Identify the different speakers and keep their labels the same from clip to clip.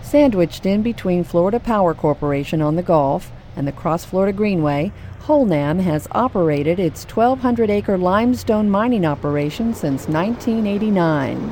Speaker 1: Sandwiched in between Florida Power Corporation on the Gulf and the Cross Florida Greenway, Holnam has operated its 1,200-acre limestone mining operation since 1989.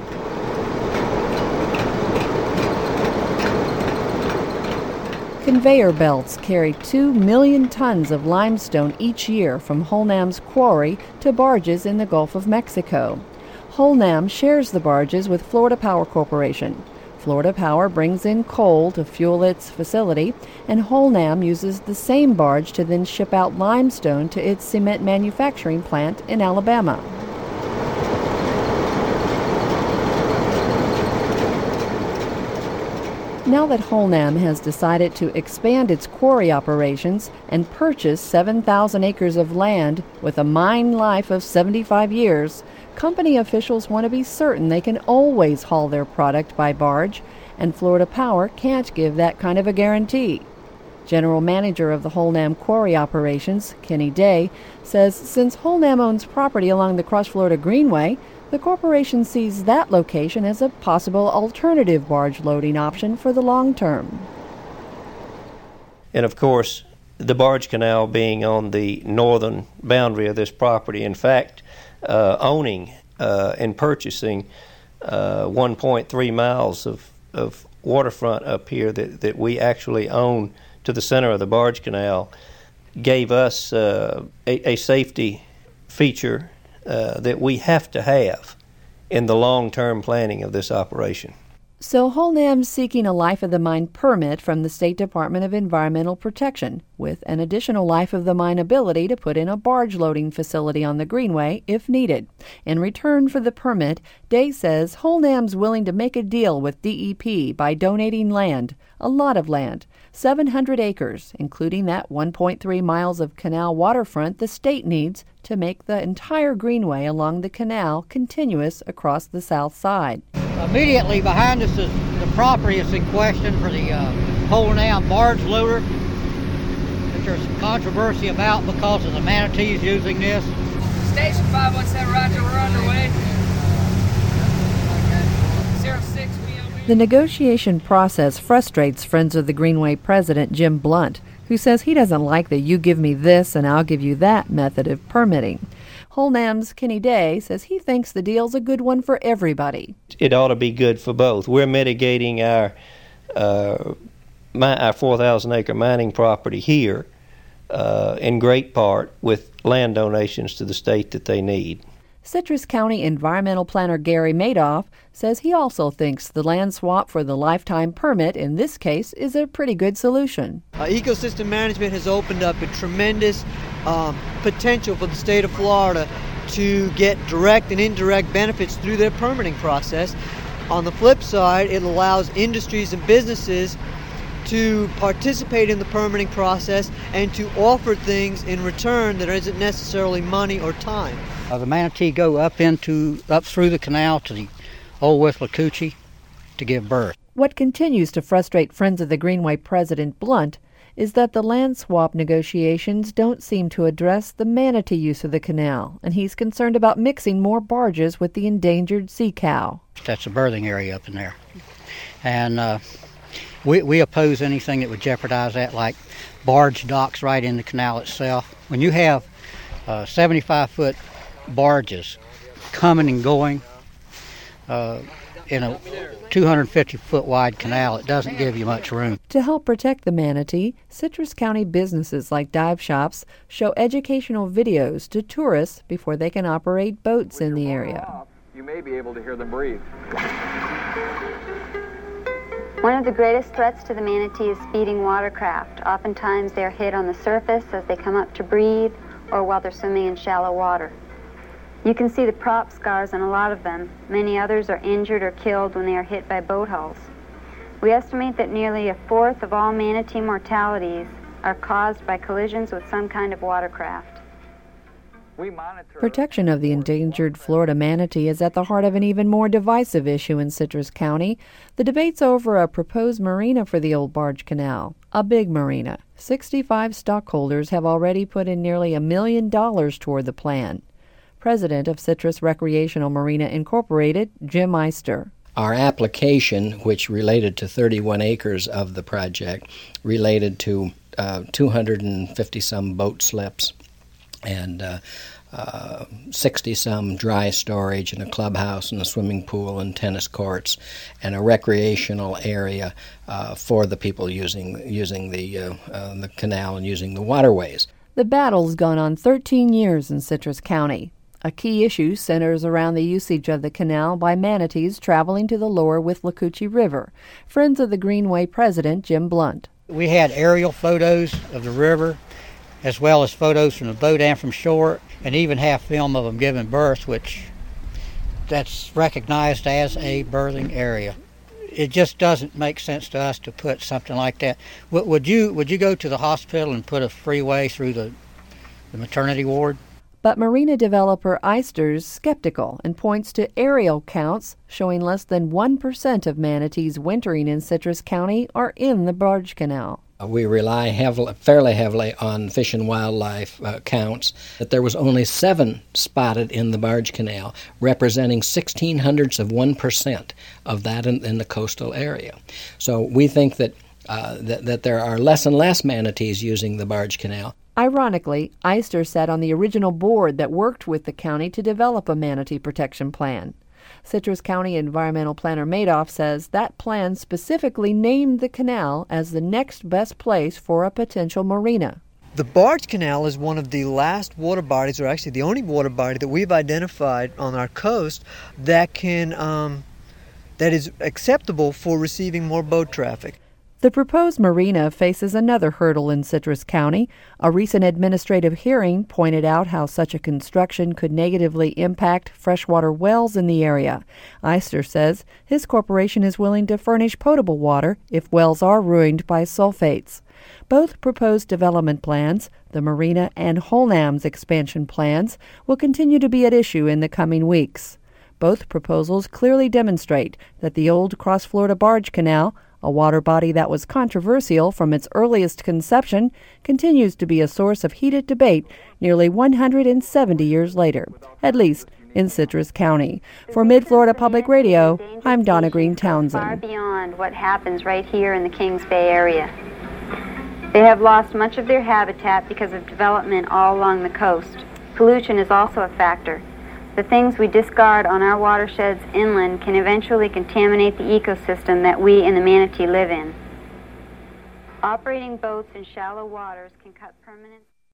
Speaker 1: Conveyor belts carry 2 million tons of limestone each year from Holnam's quarry to barges in the Gulf of Mexico. Holnam shares the barges with Florida Power Corporation. Florida Power brings in coal to fuel its facility, and Holnam uses the same barge to then ship out limestone to its cement manufacturing plant in Alabama. Now that Holnam has decided to expand its quarry operations and purchase 7,000 acres of land with a mine life of 75 years, company officials want to be certain they can always haul their product by barge, and Florida Power can't give that kind of a guarantee. General Manager of the Holnam Quarry Operations, Kenny Day, says since Holnam owns property along the Cross Florida Greenway, the corporation sees that location as a possible alternative barge loading option for the long term.
Speaker 2: And of course, the barge canal being on the northern boundary of this property, in fact, owning and purchasing 1.3 miles of waterfront up here that we actually own to the center of the barge canal, gave us a safety feature that we have to have in the long-term planning of this operation.
Speaker 1: So Holnam's seeking a life of the mine permit from the State Department of Environmental Protection, with an additional life of the mine ability to put in a barge loading facility on the Greenway if needed. In return for the permit, Day says Holnam's willing to make a deal with DEP by donating land, a lot of land, 700 acres, including that 1.3 miles of canal waterfront the state needs to make the entire Greenway along the canal continuous across the south side.
Speaker 3: Immediately behind us is the property that's in question for the Holnam barge loader that there's some controversy about because of the manatees using this.
Speaker 4: Station 517, roger, we're underway. 06,
Speaker 1: The negotiation process frustrates Friends of the Greenway president Jim Blunt, who says he doesn't like the you give me this and I'll give you that method of permitting. Holnam's Kenny Day says he thinks the deal's a good one for everybody.
Speaker 2: It ought to be good for both. We're mitigating our 4,000-acre mining property here in great part with land donations to the state that they need.
Speaker 1: Citrus County Environmental Planner Gary Madoff says he also thinks the land swap for the lifetime permit in this case is a pretty good solution.
Speaker 5: Ecosystem management has opened up a tremendous potential for the state of Florida to get direct and indirect benefits through their permitting process. On the flip side, it allows industries and businesses to participate in the permitting process and to offer things in return that isn't necessarily money or time.
Speaker 3: The manatee go up through the canal to the old Withlacoochee to give birth.
Speaker 1: What continues to frustrate Friends of the Greenway President Blunt is that the land swap negotiations don't seem to address the manatee use of the canal, and he's concerned about mixing more barges with the endangered sea cow.
Speaker 3: That's a birthing area up in there. And we oppose anything that would jeopardize that, like barge docks right in the canal itself. When you have 75-foot barges coming and going in a 250-foot wide canal, it doesn't give you much room.
Speaker 1: To help protect the manatee, Citrus County businesses like dive shops show educational videos to tourists before they can operate boats in the area.
Speaker 6: You may be able to hear them breathe.
Speaker 7: One of the greatest threats to the manatee is speeding watercraft. Oftentimes they're hit on the surface as they come up to breathe or while they're swimming in shallow water. You can see the prop scars on a lot of them. Many others are injured or killed when they are hit by boat hulls. We estimate that nearly a fourth of all manatee mortalities are caused by collisions with some kind of watercraft.
Speaker 1: Protection of the endangered Florida manatee is at the heart of an even more divisive issue in Citrus County. The debate's over a proposed marina for the old barge canal, a big marina. 65 stockholders have already put in nearly $1 million toward the plan. President of Citrus Recreational Marina Incorporated, Jim Eister.
Speaker 8: Our application, which related to 31 acres of the project, related to 250-some boat slips and 60-some dry storage and a clubhouse and a swimming pool and tennis courts and a recreational area for the people using the canal and using the waterways.
Speaker 1: The battle's gone on 13 years in Citrus County. A key issue centers around the usage of the canal by manatees traveling to the lower Withlacoochee River. Friends of the Greenway president, Jim Blunt.
Speaker 3: We had aerial photos of the river, as well as photos from the boat and from shore, and even have film of them giving birth, which that's recognized as a birthing area. It just doesn't make sense to us to put something like that. Would you go to the hospital and put a freeway through the maternity ward?
Speaker 1: But marina developer Eyster's skeptical and points to aerial counts showing less than 1% of manatees wintering in Citrus County are in the barge canal.
Speaker 8: We rely fairly heavily on Fish and Wildlife counts. That there was only 7 spotted in the barge canal, representing 0.16% of that in the coastal area. So we think that there are less and less manatees using the barge canal.
Speaker 1: Ironically, Eyster sat on the original board that worked with the county to develop a manatee protection plan. Citrus County Environmental Planner Madoff says that plan specifically named the canal as the next best place for a potential marina.
Speaker 5: The barge canal is one of the last water bodies, or actually the only water body that we've identified on our coast that is acceptable for receiving more boat traffic.
Speaker 1: The proposed marina faces another hurdle in Citrus County. A recent administrative hearing pointed out how such a construction could negatively impact freshwater wells in the area. Eyster says his corporation is willing to furnish potable water if wells are ruined by sulfates. Both proposed development plans, the marina and Holnam's expansion plans, will continue to be at issue in the coming weeks. Both proposals clearly demonstrate that the old Cross Florida Barge Canal, a water body that was controversial from its earliest conception, continues to be a source of heated debate nearly 170 years later, at least in Citrus County. For Mid-Florida Public Radio, I'm Donna Green Townsend.
Speaker 7: Far beyond what happens right here in the Kings Bay area. They have lost much of their habitat because of development all along the coast. Pollution is also a factor. The things we discard on our watersheds inland can eventually contaminate the ecosystem that we and the manatee live in. Operating boats in shallow waters can cut permanent